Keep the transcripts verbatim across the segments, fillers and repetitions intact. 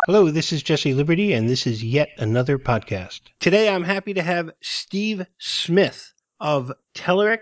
Hello, this is Jesse Liberty, and this is yet another podcast. Today I'm happy to have Steve Smith of Telerik,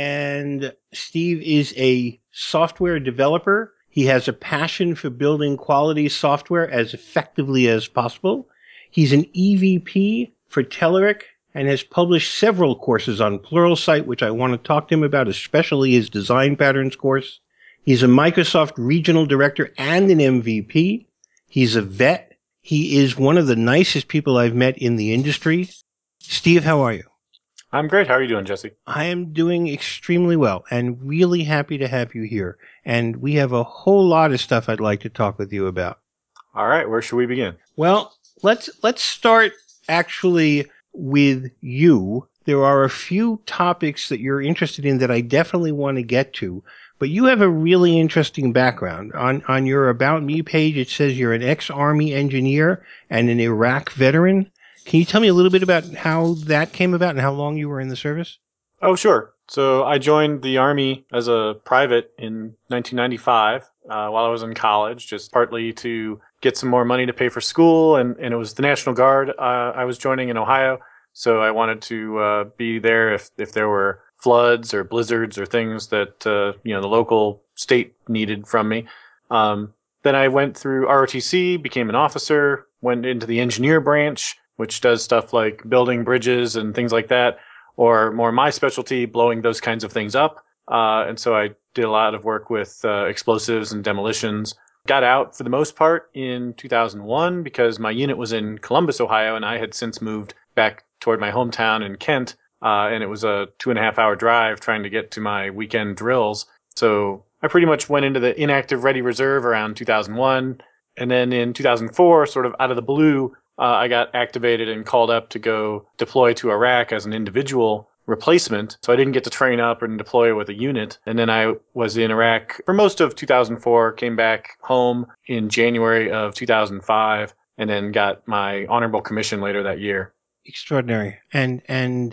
and Steve is a software developer. He has a passion for building quality software as effectively as possible. He's an E V P for Telerik and has published several courses on Pluralsight, which I want to talk to him about, especially his design patterns course. He's a Microsoft regional director and an M V P. He's a vet. He is one of the nicest people I've met in the industry. Steve, how are you? I'm great. How are you doing, Jesse? I am doing extremely well and really happy to have you here. And we have a whole lot of stuff I'd like to talk with you about. All right. Where should we begin? Well, let's let's start actually with you. There are a few topics that you're interested in that I definitely want to get to. But you have a really interesting background. On on your About Me page, it says you're an ex-Army engineer and an Iraq veteran. Can you tell me a little bit about how that came about and how long you were in the service? Oh, sure. So I joined the Army as a private in nineteen ninety-five uh, while I was in college, just partly to get some more money to pay for school. And, and it was the National Guard uh, I was joining in Ohio. So I wanted to uh, be there if, if there were floods or blizzards or things that uh, you know the local state needed from me. Um, then I went through R O T C, became an officer, went into the engineer branch, which does stuff like building bridges and things like that, or more my specialty, blowing those kinds of things up. Uh, and so I did a lot of work with uh, explosives and demolitions. Got out for the most part in two thousand one because my unit was in Columbus, Ohio, and I had since moved back toward my hometown in Kent. Uh, and it was a two and a half hour drive trying to get to my weekend drills. So I pretty much went into the inactive ready reserve around two thousand one. And then in two thousand four, sort of out of the blue, uh, I got activated and called up to go deploy to Iraq as an individual replacement. So I didn't get to train up and deploy with a unit. And then I was in Iraq for most of two thousand four, came back home in January of two thousand five, and then got my honorable commission later that year. Extraordinary. And and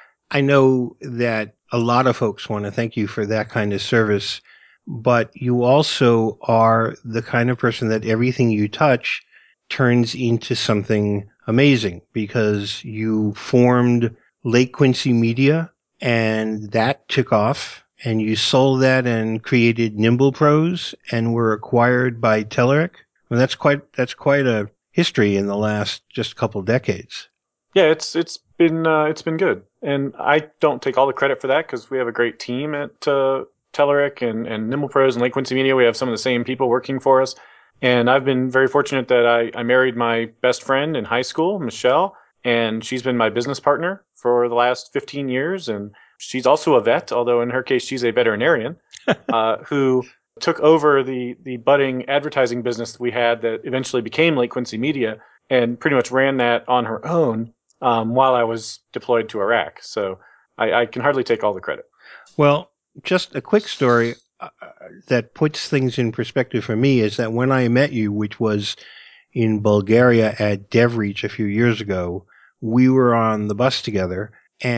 I know that a lot of folks want to thank you for that kind of service, but you also are the kind of person that everything you touch turns into something amazing because you formed Lake Quincy Media and that took off and you sold that and created Nimble Pros and were acquired by Telerik. Well, that's quite, that's quite a history in the last just couple decades. Yeah, it's it's been uh, it's been good, and I don't take all the credit for that because we have a great team at uh, Telerik and and Nimble Pros and Lake Quincy Media. We have some of the same people working for us, and I've been very fortunate that I, I married my best friend in high school, Michelle, and she's been my business partner for the last fifteen years, and she's also a vet, although in her case she's a veterinarian, uh, who took over the the budding advertising business we had that eventually became Lake Quincy Media and pretty much ran that on her own um, while I was deployed to Iraq. So I, I can hardly take all the credit. Well, just a quick story uh, that puts things in perspective for me is that when I met you, which was in Bulgaria at DevReach a few years ago, we were on the bus together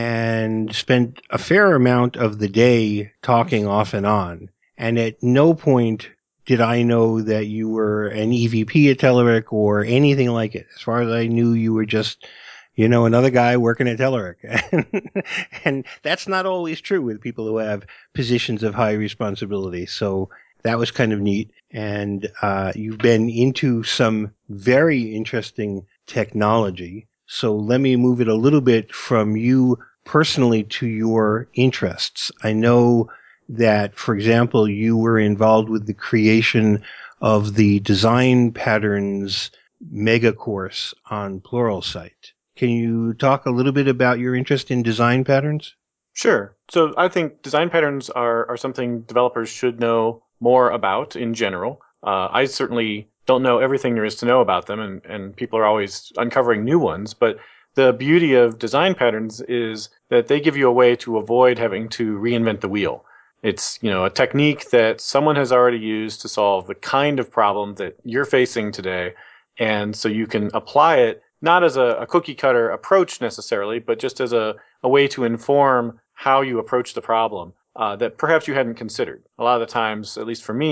and spent a fair amount of the day talking off and on. And at no point did I know that you were an E V P at Telerik or anything like it. As far as I knew, you were just, you know, another guy working at Telerik. and, and that's not always true with people who have positions of high responsibility. So that was kind of neat. And uh, you've been into some very interesting technology. So let me move it a little bit from you personally to your interests. I know that, for example, you were involved with the creation of the design patterns mega course on Pluralsight. Can you talk a little bit about your interest in design patterns? Sure. So I think design patterns are, are something developers should know more about in general. Uh, I certainly don't know everything there is to know about them, and, and people are always uncovering new ones. But the beauty of design patterns is that they give you a way to avoid having to reinvent the wheel. It's, you know, a technique that someone has already used to solve the kind of problem that you're facing today. And so you can apply it not as a, a cookie cutter approach necessarily, but just as a, a way to inform how you approach the problem uh, that perhaps you hadn't considered. A lot of the times, at least for me,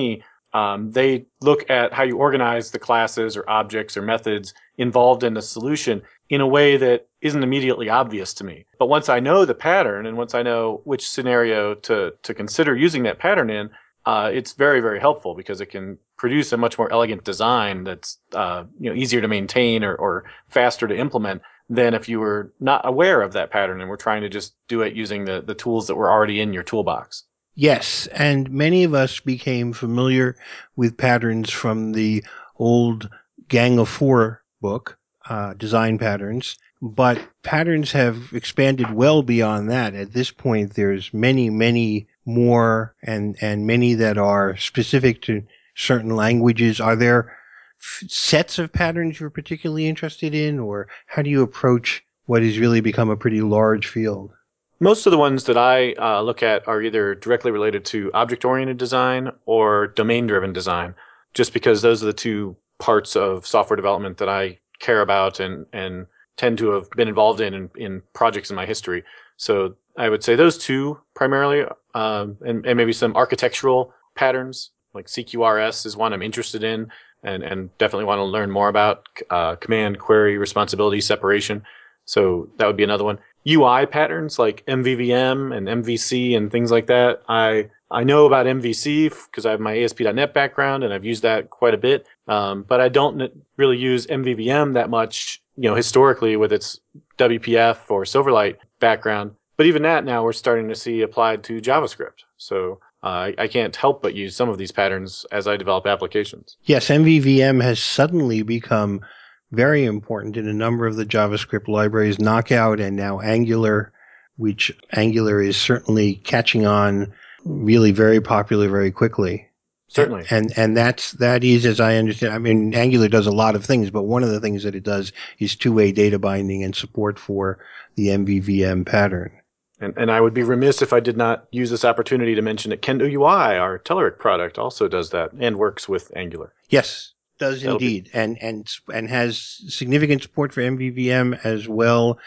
Um, they look at how you organize the classes or objects or methods involved in the solution in a way that isn't immediately obvious to me. But once I know the pattern and once I know which scenario to, to consider using that pattern in, uh, it's very, very helpful because it can produce a much more elegant design that's uh, you know easier to maintain or, or faster to implement than if you were not aware of that pattern and were trying to just do it using the, the tools that were already in your toolbox. Yes, and many of us became familiar with patterns from the old Gang of Four book, uh, design patterns, but patterns have expanded well beyond that. At this point, there's many, many more, and and many that are specific to certain languages. Are there f- sets of patterns you're particularly interested in, or how do you approach what has really become a pretty large field? Most of the ones that I uh, look at are either directly related to object oriented design or domain driven design, just because those are the two parts of software development that I care about and, and tend to have been involved in, in in projects in my history. So I would say those two primarily, um, and, and maybe some architectural patterns like C Q R S is one I'm interested in and, and definitely want to learn more about. Uh, command, query, responsibility, separation. So that would be another one. U I patterns like M V V M and M V C and things like that. I I know about M V C because I have my A S P dot net background and I've used that quite a bit. Um, but I don't really use M V V M that much, you know, historically with its W P F or Silverlight background. But even that now we're starting to see applied to JavaScript. So uh, I, I can't help but use some of these patterns as I develop applications. Yes, M V V M has suddenly become very important in a number of the JavaScript libraries, Knockout and now Angular, which Angular is certainly catching on, really very popular very quickly. Certainly. And and that's that is, as I understand, I mean, Angular does a lot of things, but one of the things that it does is two-way data binding and support for the M V V M pattern. And, and I would be remiss if I did not use this opportunity to mention that Kendo U I, our Telerik product, also does that and works with Angular. Yes, does That'll be indeed, and and and has significant support for M V V M as well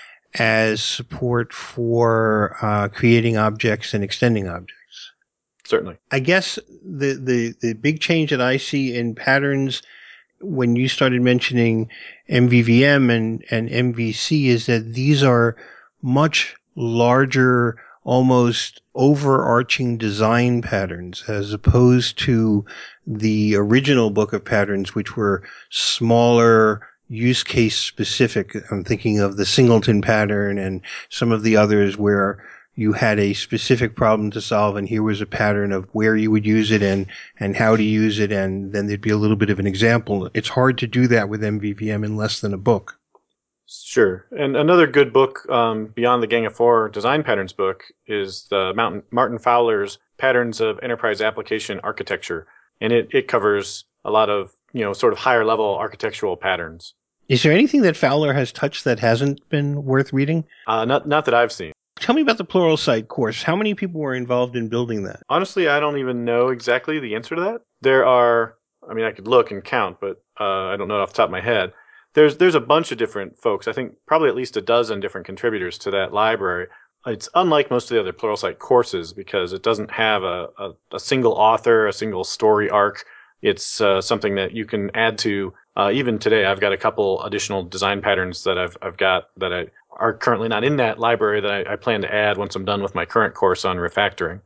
as support for uh, creating objects and extending objects. certainly. I guess the, the, the big change that I see in patterns when you started mentioning M V V M and, and M V C is that these are much larger, almost overarching design patterns as opposed to the original book of patterns, which were smaller, use case specific. I'm thinking of the singleton pattern and some of the others where you had a specific problem to solve and here was a pattern of where you would use it and, and how to use it. And then there'd be a little bit of an example. It's hard to do that with M V V M in less than a book. Sure. And another good book um, beyond the Gang of Four design patterns book is the Mountain, Martin Fowler's Patterns of Enterprise Application Architecture. And it, it covers a lot of, you know, sort of higher level architectural patterns. Is there anything that Fowler has touched that hasn't been worth reading? Uh, not, not that I've seen. Tell me about the Pluralsight course. How many people were involved in building that? Honestly, I don't even know exactly the answer to that. There are, I mean, I could look and count, but uh, I don't know off the top of my head. There's there's a bunch of different folks. I think probably at least a dozen different contributors to that library. It's unlike most of the other Pluralsight courses because it doesn't have a, a, a single author, a single story arc. It's uh, something that you can add to. Uh, even today, I've got a couple additional design patterns that I've I've got that I are currently not in that library that I, I plan to add once I'm done with my current course on refactoring.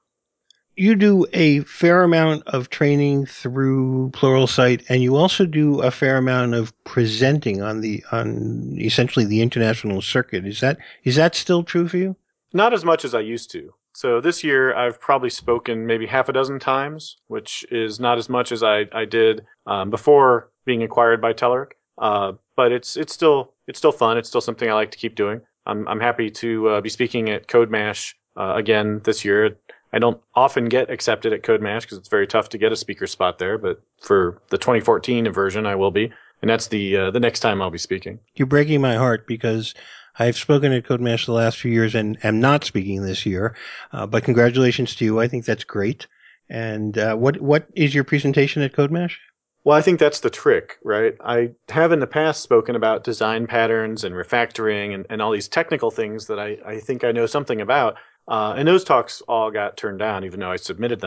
You do a fair amount of training through Pluralsight, and you also do a fair amount of presenting on the on essentially the international circuit. Is that is that still true for you? Not as much as I used to. So this year I've probably spoken maybe half a dozen times, which is not as much as I, I did um, before being acquired by Telerik. Uh, but it's it's still it's still fun. It's still something I like to keep doing. I'm I'm happy to uh, be speaking at CodeMash uh, again this year. I don't often get accepted at CodeMash because it's very tough to get a speaker spot there. But for the twenty fourteen version, I will be, and that's the uh, the next time I'll be speaking. You're breaking my heart because I've spoken at CodeMash the last few years and am not speaking this year. Uh, but congratulations to you. I think that's great. And uh, what what is your presentation at CodeMash? Well, I think that's the trick, right? I have in the past spoken about design patterns and refactoring and, and all these technical things that I, I think I know something about. Uh, and those talks all got turned down, even though I submitted them.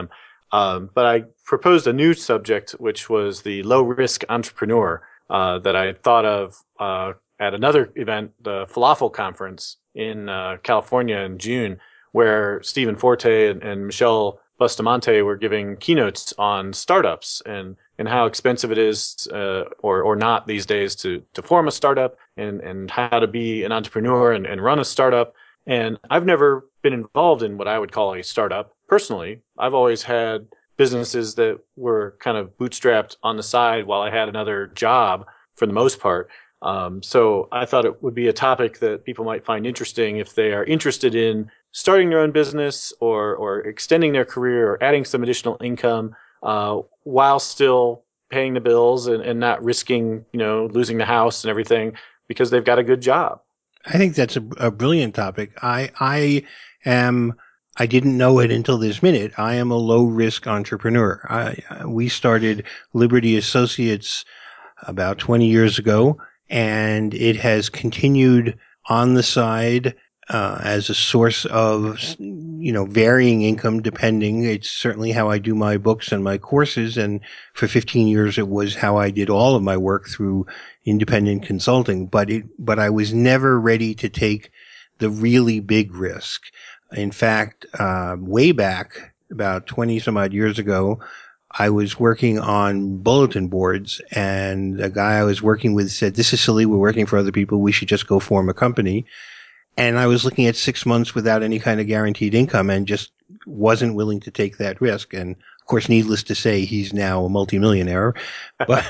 Um, but I proposed a new subject, which was the low risk entrepreneur uh, that I had thought of uh, at another event, the Falafel Conference in uh, California in June, where Stephen Forte and, and Michelle Bustamante were giving keynotes on startups and, and how expensive it is uh, or, or not these days to, to form a startup and, and how to be an entrepreneur and, and run a startup. And I've never been involved in what I would call a startup personally. I've always had businesses that were kind of bootstrapped on the side while I had another job for the most part. Um, so I thought it would be a topic that people might find interesting if they are interested in starting their own business or, or extending their career or adding some additional income uh, while still paying the bills and, and not risking, you know, losing the house and everything because they've got a good job. I think that's a, a brilliant topic. I I am. I didn't know it until this minute. I am a low risk entrepreneur. I, we started Liberty Associates about twenty years ago, and it has continued on the side uh, as a source of, you know, varying income depending. It's certainly how I do my books and my courses, and for fifteen years it was how I did all of my work through independent consulting. But it, but I was never ready to take the really big risk. In fact, uh, way back about twenty some odd years ago, I was working on bulletin boards, and the guy I was working with said, "This is silly. We're working for other people. We should just go form a company." And I was looking at six months without any kind of guaranteed income and just wasn't willing to take that risk. And of course, needless to say, he's now a multimillionaire, but,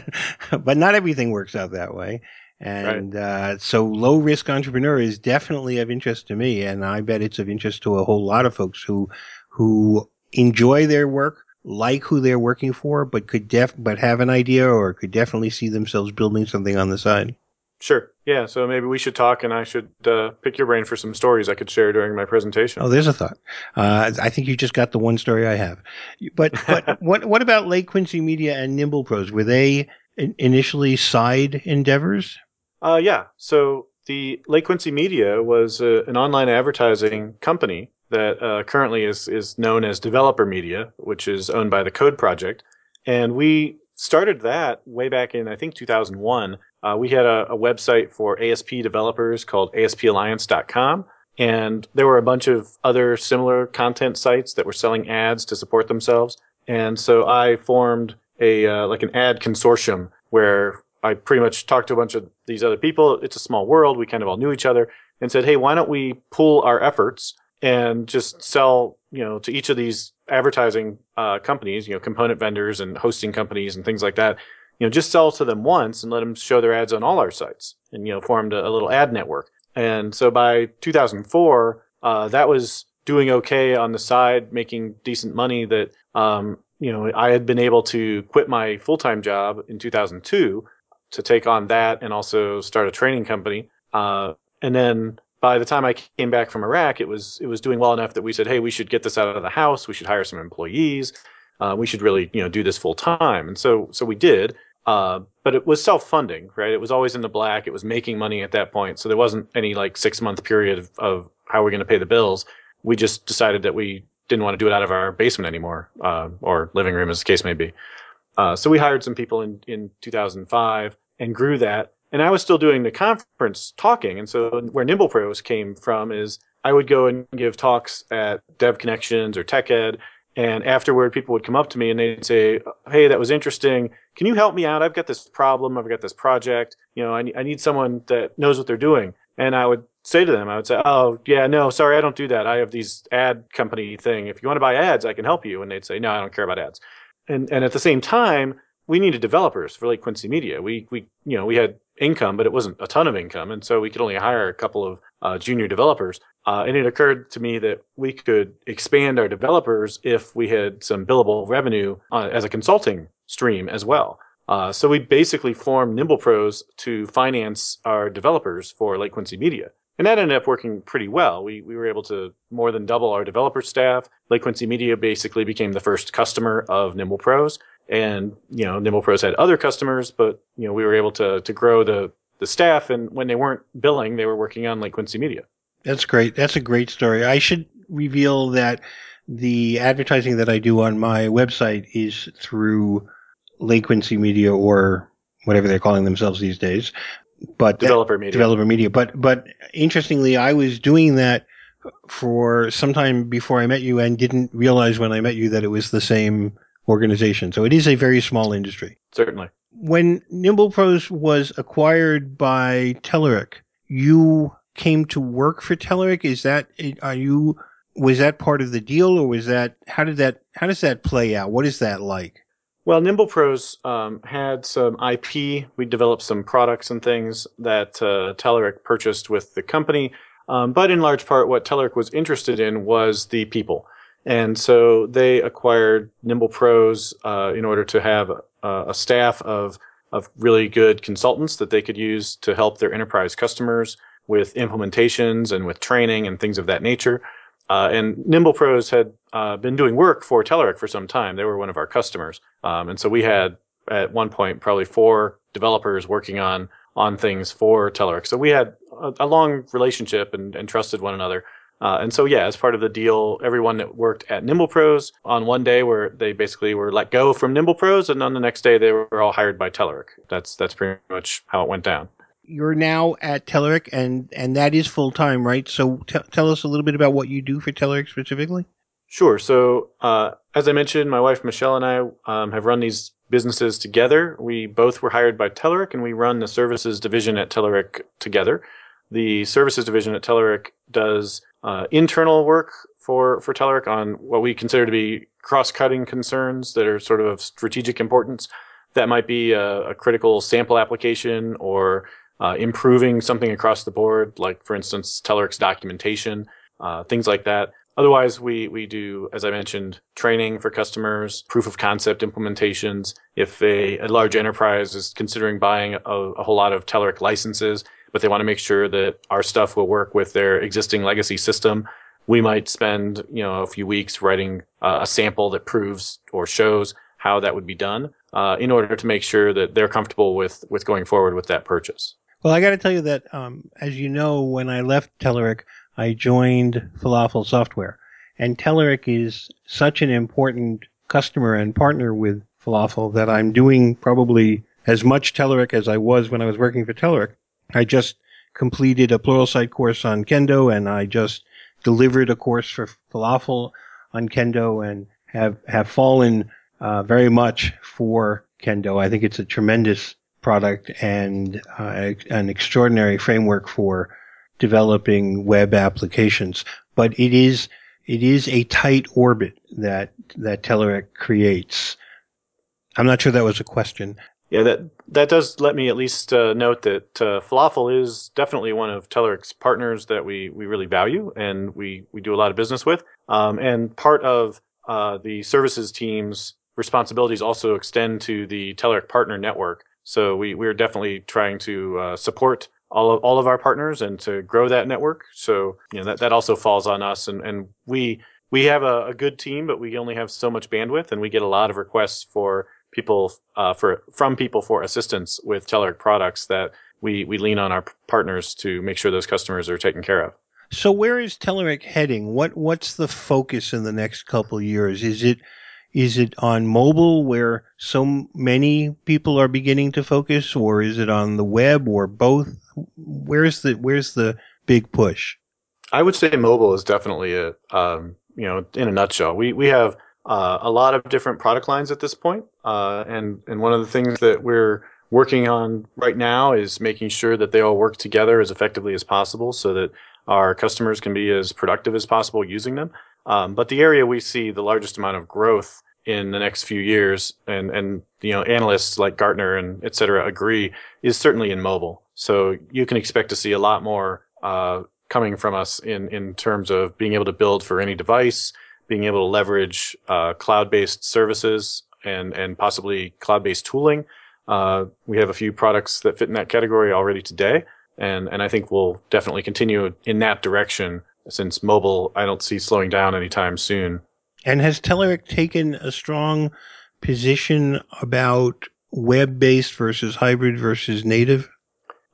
but not everything works out that way. Right. And uh, so low risk entrepreneur is definitely of interest to me. And I bet it's of interest to a whole lot of folks who, who enjoy their work, like who they're working for, but could def, but have an idea or could definitely see themselves building something on the side. Sure. Yeah. So maybe we should talk and I should uh, pick your brain for some stories I could share during my presentation. Oh, there's a thought. Uh, I think you just got the one story I have. But but what what about Lake Quincy Media and Nimble Pros? Were they in- initially side endeavors? Uh, yeah. So the Lake Quincy Media was uh, an online advertising company that uh, currently is is known as Developer Media, which is owned by the Code Project, and we started that way back in I think two thousand one. Uh, we had a, a website for A S P developers called A S P alliance dot com, and there were a bunch of other similar content sites that were selling ads to support themselves. And so I formed a uh, like an ad consortium where I pretty much talked to a bunch of these other people. It's a small world. We kind of all knew each other and said, hey, why don't we pool our efforts and just sell, you know, to each of these advertising uh, companies, you know, component vendors and hosting companies and things like that, you know, just sell to them once and let them show their ads on all our sites and, you know, formed a, a little ad network. And so by two thousand four, uh, that was doing okay on the side, making decent money that, um, you know, I had been able to quit my full-time job in two thousand two to take on that and also start a training company. Uh, and then by the time I came back from Iraq, it was it was doing well enough that we said, hey, we should get this out of the house. We should hire some employees. Uh, we should really, you know, do this full time. And so so we did. Uh, but it was self-funding, right? It was always in the black. It was making money at that point. So there wasn't any like six month period of, of how we're going to pay the bills. We just decided that we didn't want to do it out of our basement anymore, uh, or living room, as the case may be. Uh, so we hired some people in, in two thousand five and grew that. And I was still doing the conference talking. And so where Nimble Pros came from is I would go and give talks at Dev Connections or Tech Ed. And afterward, people would come up to me and they'd say, hey, that was interesting. Can you help me out? I've got this problem. I've got this project. You know, I, I need someone that knows what they're doing. And I would say to them, I would say, oh, yeah, no, sorry, I don't do that. I have these ad company thing. If you want to buy ads, I can help you. And they'd say, no, I don't care about ads. And and at the same time, we needed developers for Lake Quincy Media. We we you know we had income, but it wasn't a ton of income, and so we could only hire a couple of uh, junior developers. Uh, and it occurred to me that we could expand our developers if we had some billable revenue uh, as a consulting stream as well. Uh, so we basically formed Nimble Pros to finance our developers for Lake Quincy Media. And that ended up working pretty well. We we were able to more than double our developer staff. Lake Quincy Media basically became the first customer of Nimble Pros. And, you know, Nimble Pros had other customers, but, you know, we were able to to grow the the staff. And when they weren't billing, they were working on Lake Quincy Media. That's great. That's a great story. I should reveal that the advertising that I do on my website is through Laquency Media or whatever they're calling themselves these days. But that, Developer media. developer media. But but interestingly, I was doing that for some time before I met you and didn't realize when I met you that it was the same organization. So it is a very small industry. Certainly. When NimblePros was acquired by Telerik, you came to work for Telerik. Is that are you was that part of the deal, or was that how did that how does that play out? What is that like? Well, NimblePros um, had some I P. We developed some products and things that uh, Telerik purchased with the company. Um, but in large part, what Telerik was interested in was the people. And so they acquired NimblePros uh, in order to have a, a staff of, of really good consultants that they could use to help their enterprise customers with implementations and with training and things of that nature. Uh, and NimblePros had uh, been doing work for Telerik for some time. They were one of our customers. Um, and so we had, at one point, probably four developers working on on things for Telerik. So we had a, a long relationship and, and trusted one another. Uh, and so, yeah, as part of the deal, everyone that worked at NimblePros on one day where they basically were let go from NimblePros, and on the next day they were all hired by Telerik. That's that's pretty much how it went down. You're now at Telerik, and, and that is full time, right? So t- tell us a little bit about what you do for Telerik specifically. Sure. So, uh, as I mentioned, my wife Michelle and I um, have run these businesses together. We both were hired by Telerik, and we run the services division at Telerik together. The services division at Telerik does uh, internal work for for Telerik on what we consider to be cross-cutting concerns that are sort of of strategic importance. That might be a, a critical sample application or uh, improving something across the board, like, for instance, Telerik's documentation, uh, things like that. Otherwise, we, we do, as I mentioned, training for customers, proof of concept implementations. If a, a large enterprise is considering buying a, a whole lot of Telerik licenses, but they want to make sure that our stuff will work with their existing legacy system, we might spend, you know, a few weeks writing uh, a sample that proves or shows how that would be done uh, in order to make sure that they're comfortable with, with going forward with that purchase. Well, I got to tell you that, um, as you know, when I left Telerik, I joined Falafel Software. And Telerik is such an important customer and partner with Falafel that I'm doing probably as much Telerik as I was when I was working for Telerik. I just completed a Pluralsight course on Kendo, and I just delivered a course for Falafel on Kendo, and have, have fallen uh, very much for Kendo. I think it's a tremendous product and uh, an extraordinary framework for developing web applications. But it is it is a tight orbit that that Telerik creates. I'm not sure that was a question. Yeah, that that does let me at least uh, note that uh, Falafel is definitely one of Telerik's partners that we, we really value and we, we do a lot of business with. Um, and part of uh, the services team's responsibilities also extend to the Telerik partner network. So we, we're definitely trying to uh, support all of all of our partners and to grow that network. So you know that, that also falls on us, and, and we we have a, a good team, but we only have so much bandwidth, and we get a lot of requests for people uh, for from people for assistance with Telerik products that we we lean on our partners to make sure those customers are taken care of. So where is Telerik heading? What what's the focus in the next couple of years? Is it is it on mobile where so many people are beginning to focus, or is it on the web, or both? Where's the where's the big push? I would say mobile is definitely a um, you know in a nutshell. We we have uh, a lot of different product lines at this point, uh, and and one of the things that we're working on right now is making sure that they all work together as effectively as possible, so that our customers can be as productive as possible using them. Um, but the area we see the largest amount of growth in the next few years, and and you know analysts like Gartner and et cetera agree, is certainly in mobile. So you can expect to see a lot more Uh, coming from us in, in terms of being able to build for any device, being able to leverage uh, cloud-based services and, and possibly cloud-based tooling. Uh, we have a few products that fit in that category already today, and, and I think we'll definitely continue in that direction since mobile I don't see slowing down anytime soon. And has Telerik taken a strong position about web-based versus hybrid versus native?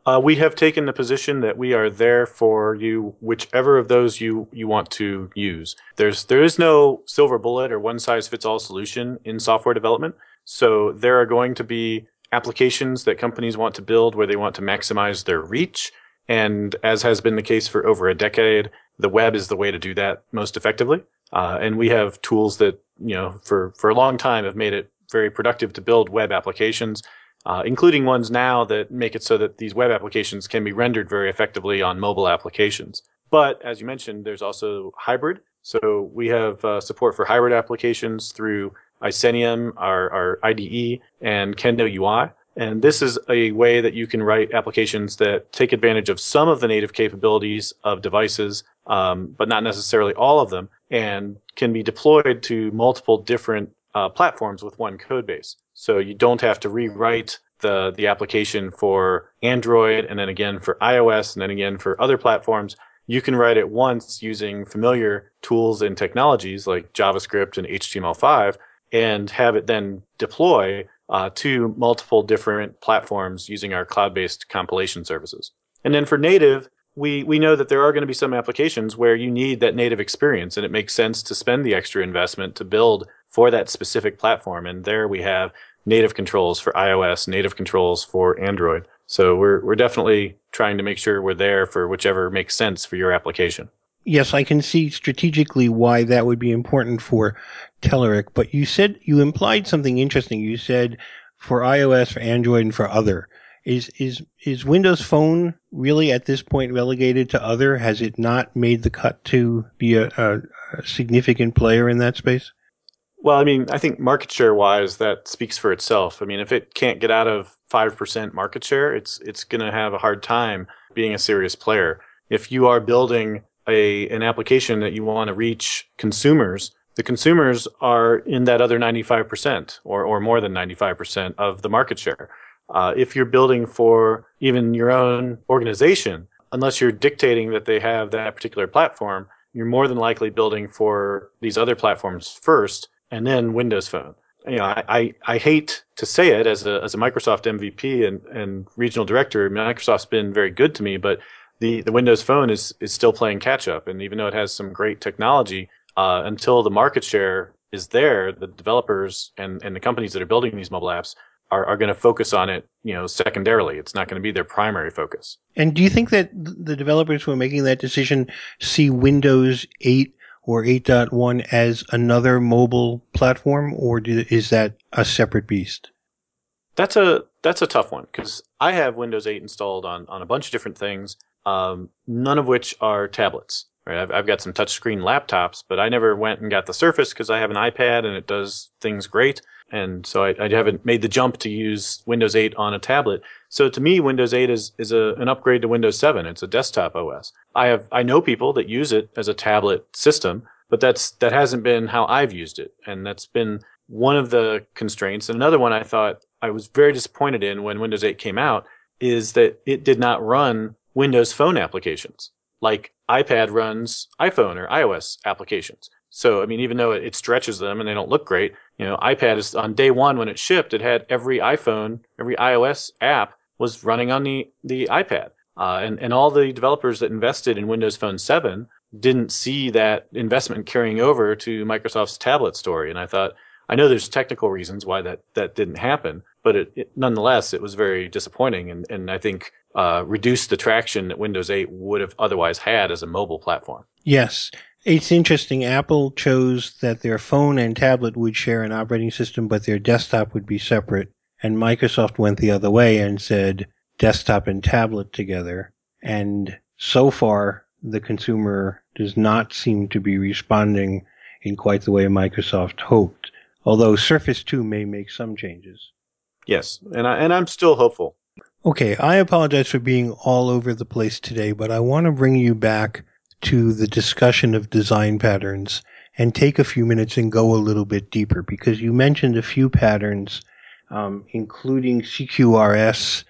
Uh, we have taken the position that we are there for you, whichever of those you, you want to use. There's there is no silver bullet or one size fits all solution in software development. So there are going to be applications that companies want to build where they want to maximize their reach. And as has been the case for over a decade, the web is the way to do that most effectively. Uh, and we have tools that, you know, for, for a long time have made it very productive to build web applications. Uh, including ones now that make it so that these web applications can be rendered very effectively on mobile applications. But as you mentioned, there's also hybrid. So we have uh, support for hybrid applications through Icenium, our, our I D E, and Kendo U I. And this is a way that you can write applications that take advantage of some of the native capabilities of devices, um, but not necessarily all of them, and can be deployed to multiple different uh, platforms with one code base. So you don't have to rewrite the, the application for Android and then again for iOS and then again for other platforms. You can write it once using familiar tools and technologies like JavaScript and H T M L five and have it then deploy uh, to multiple different platforms using our cloud-based compilation services. And then for native, we, we know that there are going to be some applications where you need that native experience, and it makes sense to spend the extra investment to build for that specific platform. And there we have native controls for iOS, native controls for Android. So we're we're definitely trying to make sure we're there for whichever makes sense for your application. Yes, I can see strategically why that would be important for Telerik, but you said you implied something interesting. You said for iOS, for Android, and for other. Is is is Windows Phone really at this point relegated to other? Has it not made the cut to be a, a, a significant player in that space? Well, I mean, I think market share wise, that speaks for itself. I mean, if it can't get out of five percent market share, it's it's going to have a hard time being a serious player. If you are building a an application that you want to reach consumers, the consumers are in that other ninety-five percent or, or more than ninety-five percent of the market share. Uh, if you're building for even your own organization, unless you're dictating that they have that particular platform, you're more than likely building for these other platforms first and then Windows Phone. You know, I, I, I hate to say it as a as a Microsoft M V P and, and regional director. Microsoft's been very good to me, but the, the Windows Phone is is still playing catch up. And even though it has some great technology, uh, until the market share is there, the developers and, and the companies that are building these mobile apps are, are going to focus on it, you know, secondarily. It's not going to be their primary focus. And do you think that the developers who are making that decision see Windows eight or eight point one as another mobile platform, or do, is that a separate beast? That's a that's a tough one because I have Windows eight installed on on a bunch of different things, um, none of which are tablets. Right, I've, I've got some touchscreen laptops, but I never went and got the Surface because I have an iPad and it does things great, and so I, I haven't made the jump to use Windows eight on a tablet. So to me, Windows eight is is a, an upgrade to Windows seven. It's a desktop O S. I have I know people that use it as a tablet system, but that's that hasn't been how I've used it, and that's been one of the constraints. And another one I thought I was very disappointed in when Windows eight came out is that it did not run Windows Phone applications like iPad runs iPhone or iOS applications. So, I mean, even though it stretches them and they don't look great, you know, iPad is on day one when it shipped, it had every iPhone, every iOS app was running on the, the iPad. Uh, and, and all the developers that invested in Windows Phone seven didn't see that investment carrying over to Microsoft's tablet story. And I thought, I know there's technical reasons why that, that didn't happen, but it, it, nonetheless, it was very disappointing. And, and I think uh, reduced the traction that Windows eight would have otherwise had as a mobile platform. Yes. It's interesting. Apple chose that their phone and tablet would share an operating system, but their desktop would be separate. And Microsoft went the other way and said desktop and tablet together. And so far, the consumer does not seem to be responding in quite the way Microsoft hoped. Although Surface two may make some changes. Yes, and I and I'm still hopeful. Okay, I apologize for being all over the place today, but I want to bring you back to the discussion of design patterns and take a few minutes and go a little bit deeper because you mentioned a few patterns, um, including C Q R S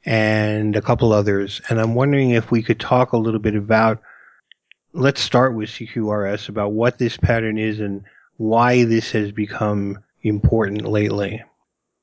and a couple others, and I'm wondering if we could talk a little bit about. Let's start with C Q R S about what this pattern is and why this has become important lately.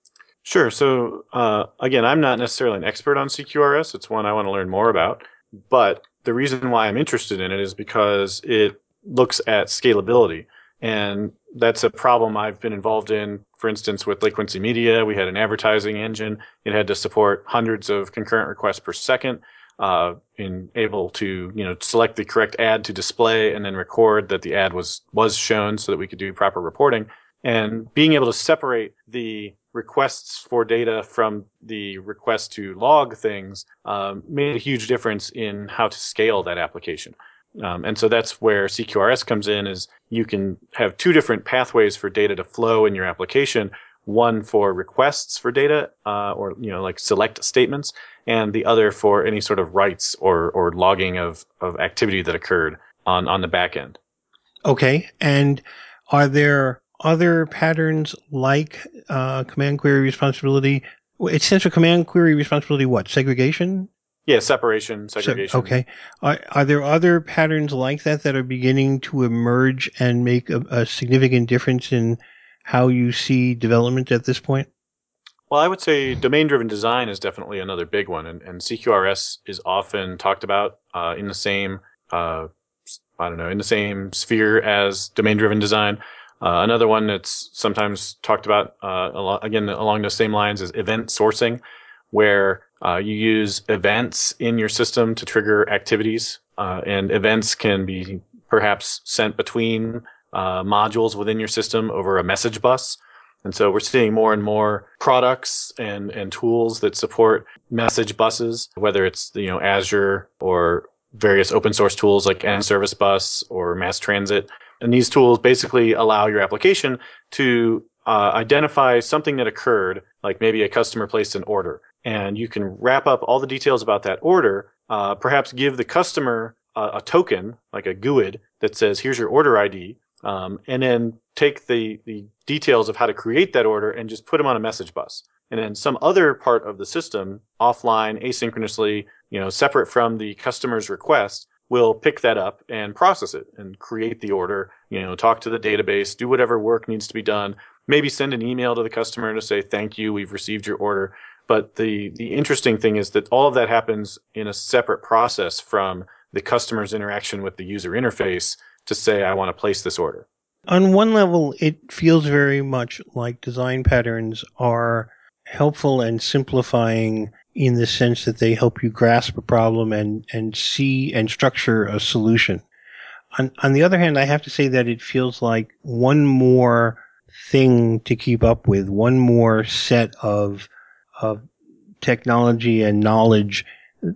Sure. So, uh, again, I'm not necessarily an expert on C Q R S. It's one I want to learn more about. But the reason why I'm interested in it is because it looks at scalability. And that's a problem I've been involved in. For instance, with Lake Quincy Media, we had an advertising engine. It had to support hundreds of concurrent requests per second, uh, in able to, you know, select the correct ad to display and then record that the ad was, was shown so that we could do proper reporting. And being able to separate the requests for data from the request to log things um, made a huge difference in how to scale that application. Um, and so that's where C Q R S comes in, is you can have two different pathways for data to flow in your application. One for requests for data, uh, or, you know, like select statements, and the other for any sort of writes or, or logging of, of activity that occurred on, on the back end. Okay. And are there other patterns like uh, command query responsibility? Well, it stands for command query responsibility what? Segregation? Yeah, separation, So, segregation. okay. Are, are there other patterns like that that are beginning to emerge and make a, a significant difference in how you see development at this point? Well, I would say domain-driven design is definitely another big one, and, and C Q R S is often talked about uh, in the same, uh, I don't know, in the same sphere as domain-driven design. Uh, another one that's sometimes talked about, uh, a lot, again, along the same lines, is event sourcing, where uh, you use events in your system to trigger activities, uh, and events can be perhaps sent between uh, modules within your system over a message bus. And so we're seeing more and more products and, and tools that support message buses, whether it's, you know, Azure or various open source tools like NService Bus or Mass Transit. And these tools basically allow your application to uh, identify something that occurred, like maybe a customer placed an order. And you can wrap up all the details about that order, uh, perhaps give the customer a, a token, like a G U I D, that says, here's your order I D. Um, and then take the, the details of how to create that order and just put them on a message bus. And then some other part of the system, offline, asynchronously, you know, separate from the customer's request, will pick that up and process it and create the order, you know, talk to the database, do whatever work needs to be done, maybe send an email to the customer to say, thank you, we've received your order. But the, the interesting thing is that all of that happens in a separate process from the customer's interaction with the user interface to say, I want to place this order. On one level, it feels very much like design patterns are helpful and simplifying in the sense that they help you grasp a problem and, and see and structure a solution. On, on the other hand, I have to say that it feels like one more thing to keep up with, one more set of, of technology and knowledge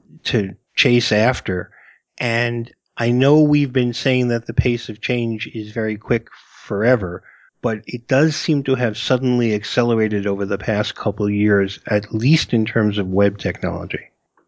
to chase after. And I know we've been saying that the pace of change is very quick forever, but it does seem to have suddenly accelerated over the past couple of years, at least in terms of web technology.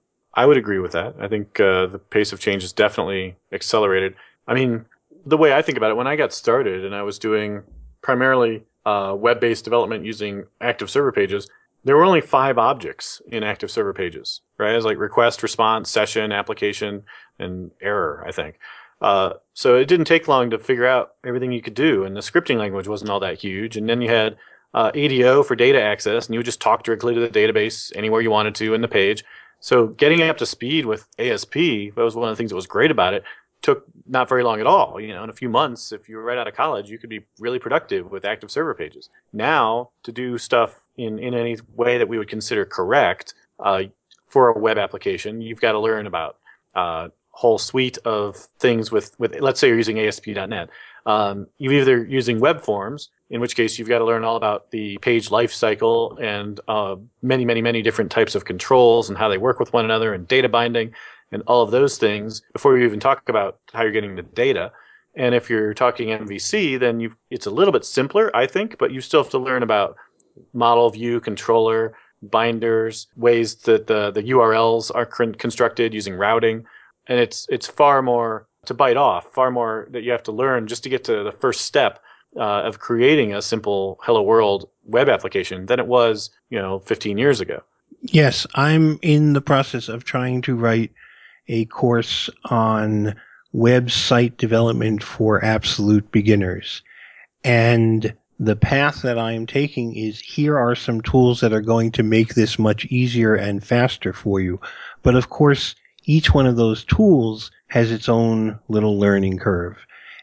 I would agree with that. I think uh, the pace of change is definitely accelerated. I mean, the way I think about it, when I got started and I was doing primarily uh, web-based development using active server pages, there were only five objects in active server pages, right? It was like request, response, session, application, and error, I think. Uh, so it didn't take long to figure out everything you could do, and the scripting language wasn't all that huge. And then you had uh, A D O for data access, and you would just talk directly to the database anywhere you wanted to in the page. So getting up to speed with A S P, that was one of the things that was great about it, took not very long at all. You know, in a few months, if you were right out of college, you could be really productive with active server pages. Now, to do stuff in, in any way that we would consider correct uh, for a web application, you've got to learn about a uh, whole suite of things with, with, let's say you're using A S P dot net. Um, you're either using web forms, in which case you've got to learn all about the page lifecycle and uh, many, many, many different types of controls and how they work with one another and data binding and all of those things before you even talk about how you're getting the data. And if you're talking M V C, then you it's a little bit simpler, I think, but you still have to learn about model view, controller, binders, ways that the, the U R Ls are constructed using routing. And it's it's far more to bite off, far more that you have to learn just to get to the first step uh, of creating a simple Hello World web application than it was, you know, fifteen years ago. Yes, I'm in the process of trying to write a course on website development for absolute beginners. And the path that I am taking is here are some tools that are going to make this much easier and faster for you. But of course, each one of those tools has its own little learning curve.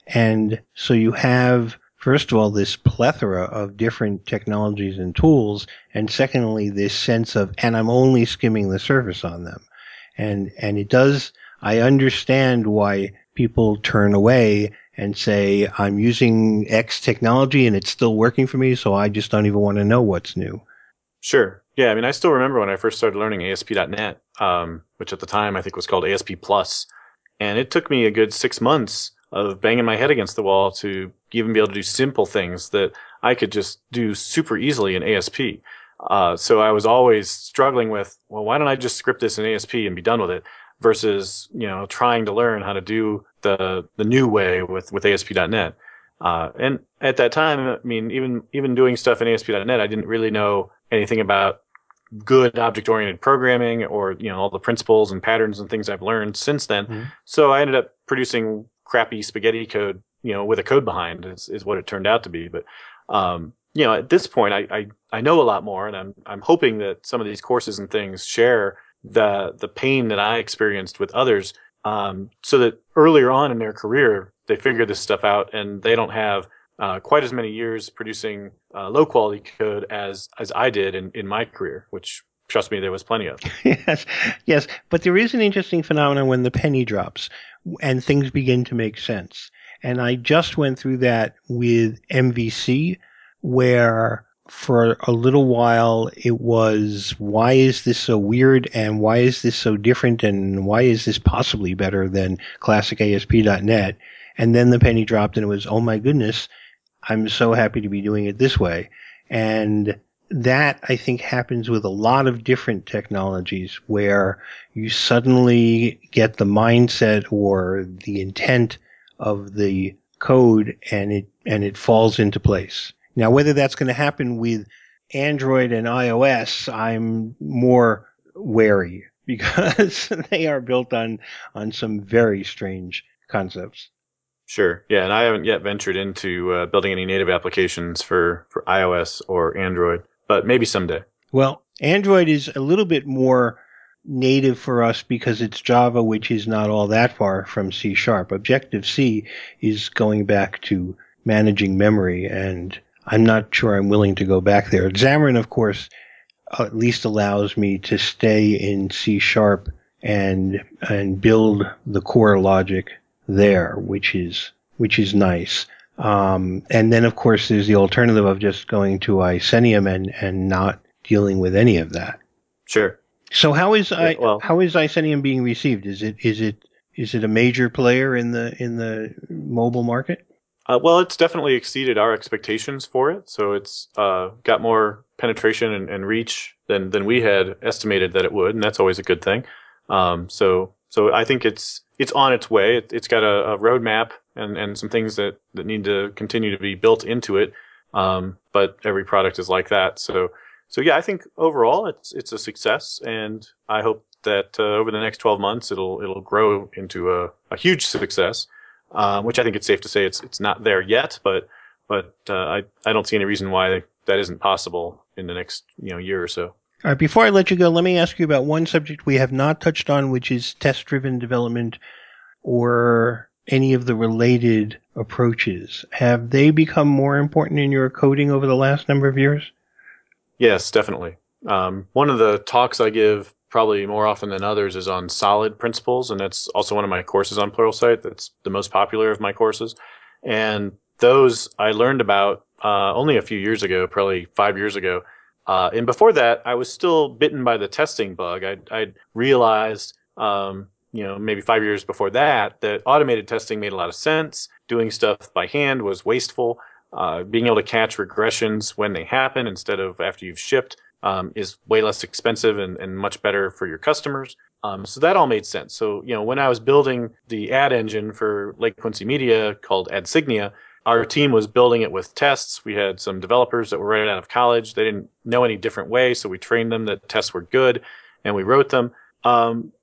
And so you have, first of all, this plethora of different technologies and tools. And secondly, this sense of, and I'm only skimming the surface on them. And, and it does, I understand why people turn away and say, I'm using X technology and it's still working for me, so I just don't even want to know what's new. Sure. Yeah, I mean, I still remember when I first started learning A S P dot net, um, which at the time I think was called A S P Plus. And it took me a good six months of banging my head against the wall to even be able to do simple things that I could just do super easily in A S P. Uh, so I was always struggling with, well, why don't I just script this in A S P and be done with it versus, you know, trying to learn how to do the the new way with, with A S P dot net. Uh, and at that time, I mean, even even doing stuff in A S P dot net, I didn't really know anything about good object-oriented programming or, you know, all the principles and patterns and things I've learned since then. Mm-hmm. So I ended up producing crappy spaghetti code, you know, with a code behind is, is what it turned out to be. But, um, you know, at this point, I, I, I know a lot more, and I'm I'm hoping that some of these courses and things share the the pain that I experienced with others, um, so that earlier on in their career, they figure this stuff out and they don't have Uh, quite as many years producing uh, low quality code as as I did in, in my career, which, trust me, there was plenty of. yes, yes, but there is an interesting phenomenon when the penny drops and things begin to make sense. And I just went through that with M V C, where for a little while it was, why is this so weird and why is this so different and why is this possibly better than classic A S P dot net? And then the penny dropped and it was, oh my goodness, I'm so happy to be doing it this way. And that, I think, happens with a lot of different technologies where you suddenly get the mindset or the intent of the code and it, and it falls into place. Now, whether that's going to happen with Android and iOS, I'm more wary because they are built on, on some very strange concepts. Sure. Yeah, and I haven't yet ventured into uh, building any native applications for, for iOS or Android, but maybe someday. Well, Android is a little bit more native for us because it's Java, which is not all that far from C Sharp. Objective-C is going back to managing memory, and I'm not sure I'm willing to go back there. Xamarin, of course, at least allows me to stay in C Sharp and and build the core logic there, which is which is nice. Um, and then, of course, there's the alternative of just going to Icenium and, and not dealing with any of that. Sure. So how is yeah, I well, how is Icenium being received? Is it is it is it a major player in the in the mobile market? Uh, well, it's definitely exceeded our expectations for it. So it's uh, got more penetration and, and reach than than we had estimated that it would, and that's always a good thing. Um, so so I think it's it's on its way. It, it's got a, a roadmap and, and some things that, that need to continue to be built into it. Um, but every product is like that. So so yeah, I think overall it's it's a success, and I hope that uh, over the next twelve months it'll it'll grow into a, a huge success. Um, which I think it's safe to say it's it's not there yet, but but uh, I I don't see any reason why that isn't possible in the next you know year or so. All right, before I let you go, let me ask you about one subject we have not touched on, which is test-driven development or any of the related approaches. Have they become more important in your coding over the last number of years? Yes, definitely. Um, one of the talks I give probably more often than others is on solid principles, and that's also one of my courses on Pluralsight. That's the most popular of my courses, and those I learned about uh, only a few years ago, probably five years ago. Uh, and before that, I was still bitten by the testing bug. I I realized, um, you know, maybe five years before that, that automated testing made a lot of sense. Doing stuff by hand was wasteful. Uh, being able to catch regressions when they happen instead of after you've shipped um, is way less expensive and, and much better for your customers. Um, so that all made sense. So, you know, when I was building the ad engine for Lake Quincy Media called Adsignia, our team was building it with tests. We had some developers that were right out of college. They didn't know any different way, so we trained them that tests were good, and we wrote them. Um, but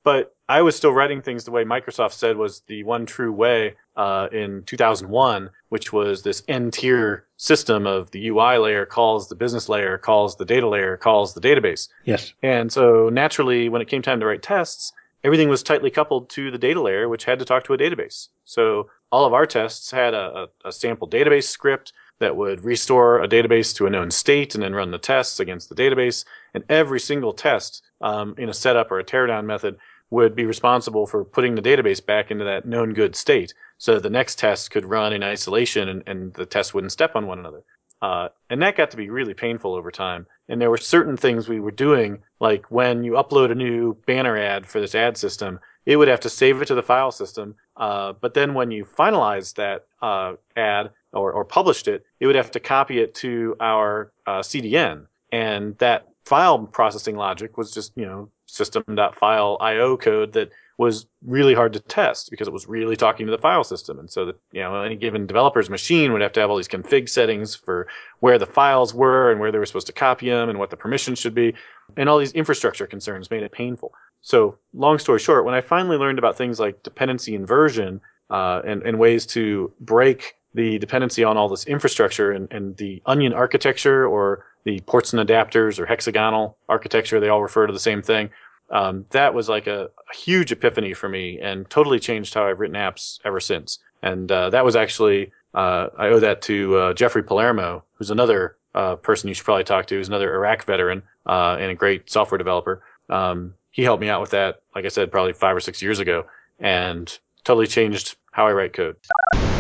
I was still writing things the way Microsoft said was the one true way uh, in two thousand one, which was this n-tier system of the U I layer calls the business layer, calls the data layer, calls the database. Yes. And so naturally, when it came time to write tests, everything was tightly coupled to the data layer, which had to talk to a database. So all of our tests had a, a, a sample database script that would restore a database to a known state and then run the tests against the database. And every single test um, in a setup or a teardown method would be responsible for putting the database back into that known good state so that the next test could run in isolation and, and the tests wouldn't step on one another. Uh, and that got to be really painful over time. And there were certain things we were doing, like when you upload a new banner ad for this ad system, it would have to save it to the file system. Uh, but then when you finalized that uh, ad or, or published it, it would have to copy it to our uh, C D N. And that file processing logic was just, you know, system.file I O code that was really hard to test because it was really talking to the file system. And so that, you know, any given developer's machine would have to have all these config settings for where the files were and where they were supposed to copy them and what the permissions should be. And all these infrastructure concerns made it painful. So long story short, when I finally learned about things like dependency inversion uh, and, and ways to break the dependency on all this infrastructure and, and the onion architecture or the ports and adapters or hexagonal architecture, they all refer to the same thing. Um, that was like a, a huge epiphany for me and totally changed how I've written apps ever since. And uh, that was actually, uh, I owe that to uh, Jeffrey Palermo, who's another uh, person you should probably talk to, who's another Iraq veteran uh, and a great software developer. Um, he helped me out with that, like I said, probably five or six years ago, and totally changed how I write code.